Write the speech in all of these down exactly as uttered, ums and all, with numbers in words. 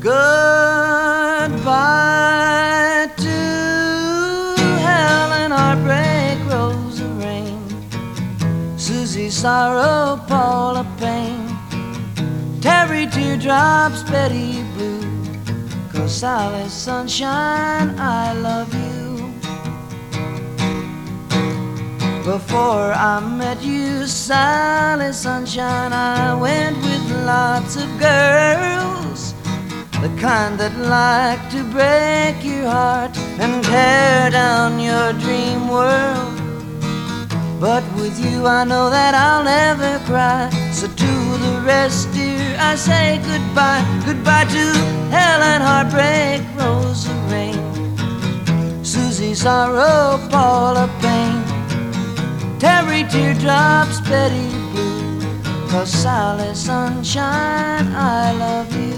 Goodbye to Helen, heartbreak, Rose of Rain, Susie, sorrow, Paula, pain, Terry, teardrops, Betty, blue, 'cause Sally, sunshine, I love you. Before I met you, Sally, sunshine, I went with lots of girls, the kind that like to break your heart and tear down your dream world. But with you I know that I'll never cry. So to the rest, dear, I say goodbye. Goodbye to Helen, heartbreak, Rose of Rain, Susie, sorrow, Paula, pain, Terry, teardrops, Betty, blue, 'cause Sally, sunshine, I love you.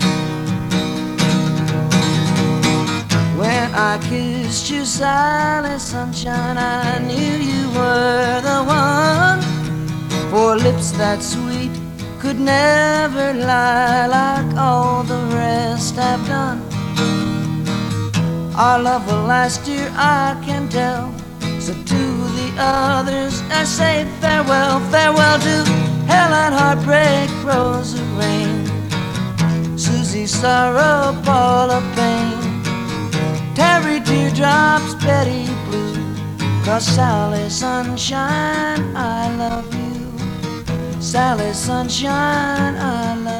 When I kissed you, Sally, sunshine, I knew you were the one, for lips that sweet could never lie like all the rest have done. Our love will last, dear, I can tell. So to the others I say farewell, farewell to Helen, heartbreak, Rose of Rain, Susie, sorrow, Paula, pain, Terry, teardrops, Betty, blue, 'cause Sally, sunshine, I love you. Sally, sunshine, I love you.